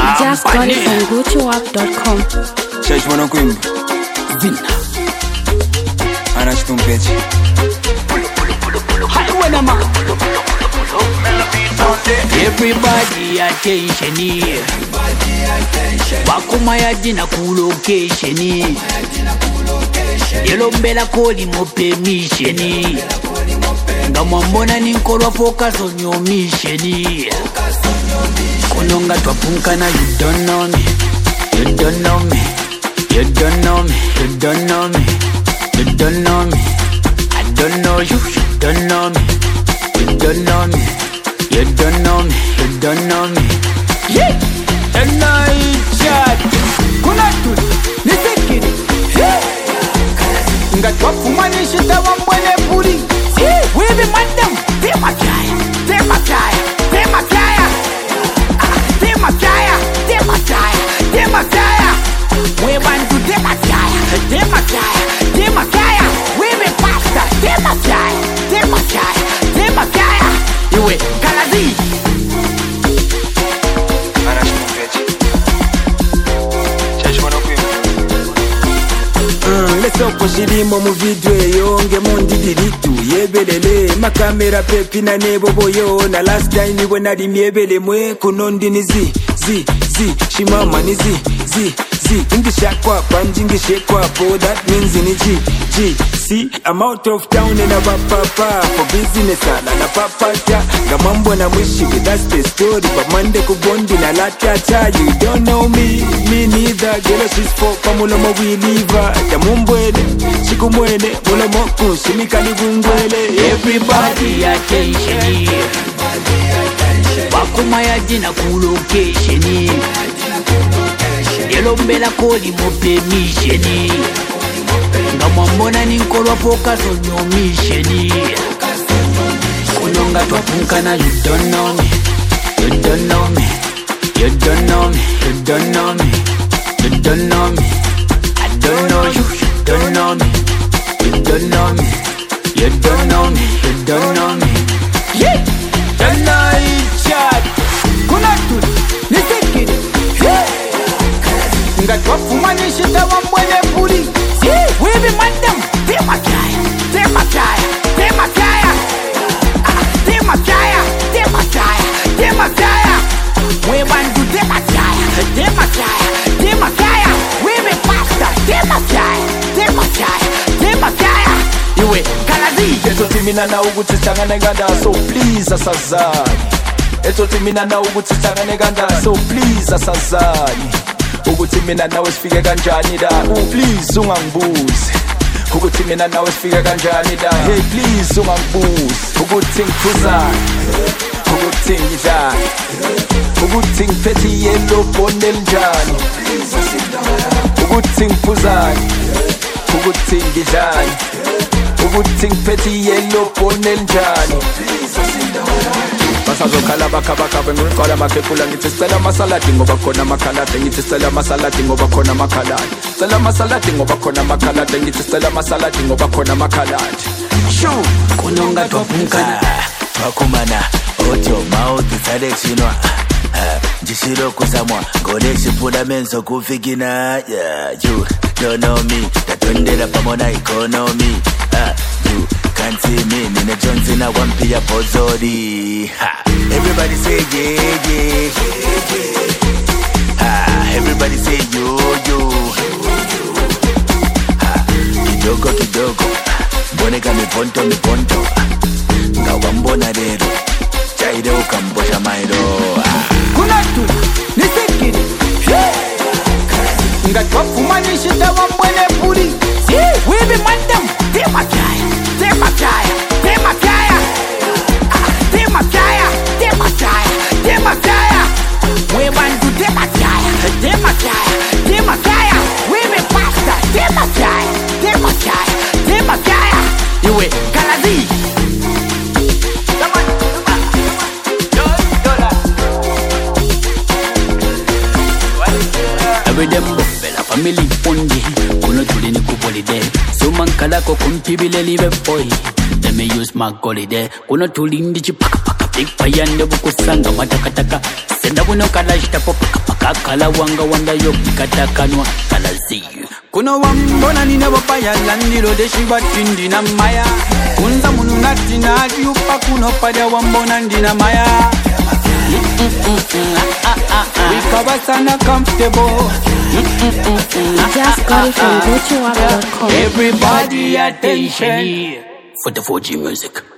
Just got it from GucciWap.com. Church wanna queen. Vina. Anash tumpete. Everybody attention here. Wakuma ya jina ku location. Yelombela koli mo permission. Ngamambona ninkolwa focus on your mission. Kunonga twapunkana, you don't know me. You don't know me. You don't know me. You don't know me. You don't know me. I don't know you. You don't know me. You don't know me. You don't know me. You don't know me. Yeah. And I chat. Kunatu. Nisekiri. Yeah. Ngatwafuma nishita wambwene puri. We be madam. Tema kaya. Tema kaya. Tema kaya. Tema kaya. Tema kaya. Tema kaya. We want to tema kaya. Tema kaya. Tema kaya. We be pasta. Tema kaya. Tema kaya. Tema kaya. Iwe kalazi. Lesoko shirimo mu video yonge mundi diritu yebelele makamera pepina nebo boyo na last time when I dimyebele mwe kunondi nizi shimama nizi ingishakwa panjingishekwa po that means ni G see I'm out of town and a papa for business na papa gamambo na mwishi that's the story but mande kubondi na latata you don't know me neither girl she's for pamulomo we leave her mumbwele sikumwene mulomo kushimikani bungwele everybody attention here. Wakuma ya jina ku location. Yelombela koli mo permission. Ngamambona ninkolwa focus on your mission. Kunonga twapunkana, you don't know me. You don't know me. You don't know me. You don't know me. You don't know me. I don't know you. You don't know me. You don't know me. You don't know me. You don't know me. Yeah. And I chat. Kunatu. Nisekiri. Yeah. Ngatwafuma nishita wambwene puri. We be madam. Tema kaya. Tema kaya. Tema kaya. Tema kaya. Tema kaya. Tema kaya. We want to tema kaya. Tema kaya. Tema kaya. We be pasta. Tema kaya. Tema kaya. Tema kaya. Iwe kalazi. Eto timina na uguti changane ganda so please asazani. Eto timina na uguti changane ganda so please asazani. Uguti mina nawe sifike kanjani da. Please ungangibuzi. Uguti mina nawe sifike kanjani da. Hey please ungangibuzi. Uguti ngifuzani. Uguti ngidlani. Uguti ngiphethe yellow bonel njani. Uguti ngifuzani. Uguti ngidlani. Uguti ngiphethe yellow bonel njani. Basazokhala bakhabakhabe ngikola makhepula ngithi sicela masaladi ngoba khona makhalade ngithi sicela masaladi ngoba khona makhalade sicela masaladi ngoba khona makhalade ngithi sicela masaladi ngoba khona makhalade Show kunonga twapunkana Wakumana Ojo mouth selection Jishiro kusamwa Ngole shipula menso kufikina Yeah you don't know me Tatondela pamona economy You can't see me Nina Johnson na wampia pozori Everybody say yeah Everybody say yo Kidogo Boneka mi ponto Ngawambona lero Chaide ukambosha mairo Kunatu Nisekiri Ngatwafuma nishita wambwene puri. We be madam. Tema kaya. Tema kaya. Tema kaya. Tema kaya. Tema kaya. Tema kaya. We want to tema kaya. Tema kaya. Tema kaya. We be pasta. Tema kaya. Tema kaya. Tema kaya. Iwe kalazi. Everydembo bela family fundi kuno tulini kupolide sumankala ko kumpibile live boy let me use my holiday kuno tulindi chipaka paka big payande bukusanga matakataka senda buno kalashita poka paka kala wanga wanda yo katakanwa kalazi kuno wambona nina bopaya landiro de shibatindi na maya kunza munu nati na yupa kuno pada wambona ndina maya we cover sana comfortable Just got it from GoToWap.com. everybody attention for the 4G music.